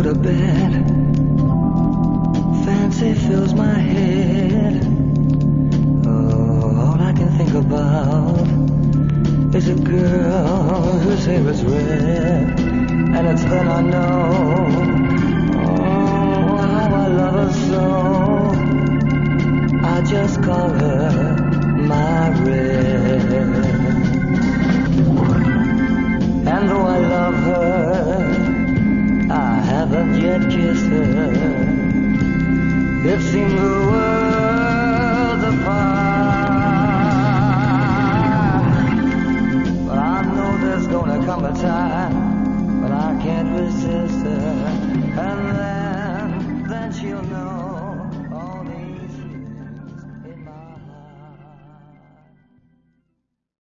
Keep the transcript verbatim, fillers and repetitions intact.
the bed. Fancy fills my head. Oh, all I can think about is a girl whose hair is red. And it's then I know, oh, how I love her so. I just call her my red. And though I love her, I haven't yet kissed her. It seems the world's apart, but I know there's gonna come a time